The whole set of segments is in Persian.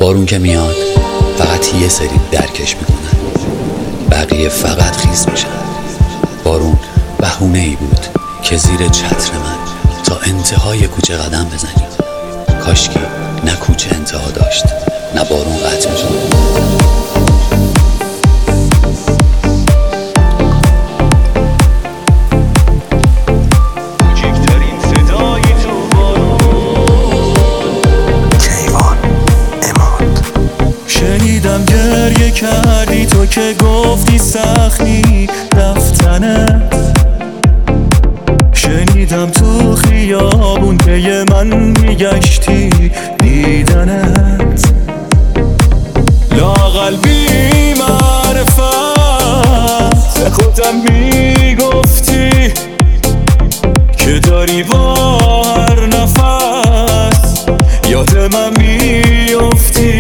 بارون که میاد فقط یه سری درکش میکنن، بقیه فقط خیس میشن. بارون بهونه‌ای بود که زیر چتر من تا انتهای کوچه قدم بزنیم. کاشکی نه کوچه انتها داشت نه بارون قطع میشد. شنیدم گریه کردی تو که گفتی سختی رفتنت. شنیدم تو خیابون که من میگشتی دیدنت. لااقل بی معرفت خودم میگفتی که داری با هر نفس یاد من میفتی.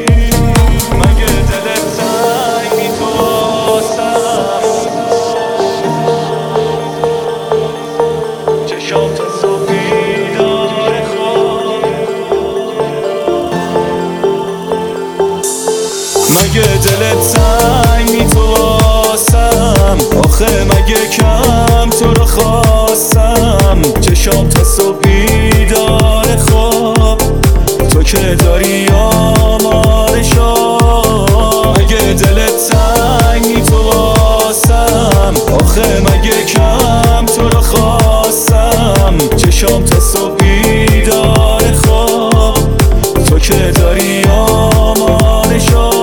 مگه دلت سنگ میتواسم، آخه مگه کم تو رو خواستم. چشام تا صبح بیدار خواب تو که داری آمارشا. مگه دلت سنگ میتواسم، آخه مگه کم تو رو خواستم. چشام تا صبح بیدار خواب تو که داری آمارشا.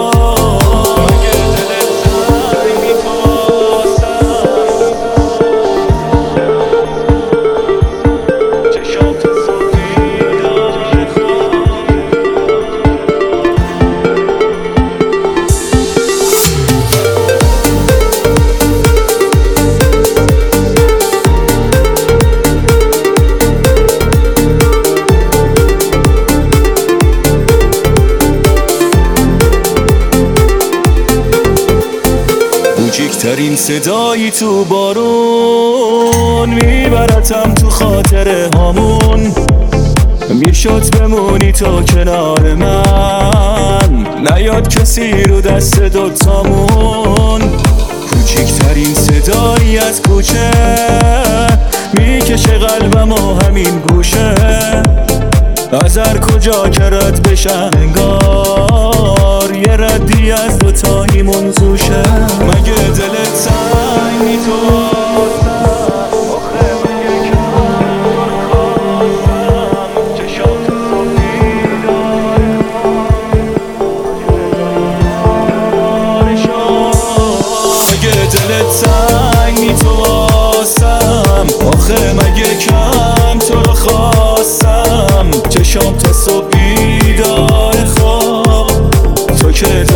کوچیکترین صدایی تو بارون میبرتم تو خاطره هامون. میشد بمونی تو کنار من، نیاد کسی رو دست دوتامون. کوچیکترین صدایی از کوچه میکشه قلبم و همین گوشه. از هر کجا که رد بشم انگار یه ردی از دوتاییمون زوشه. مگه دلت سنگ میتواسم، آخه مگه کم خواستم. چشام تو صبح بیدار مگه دلت سنگ میتواسم، آخه مگه کم تو رو خواستم. چشام تا صبح بیدار خواب تو که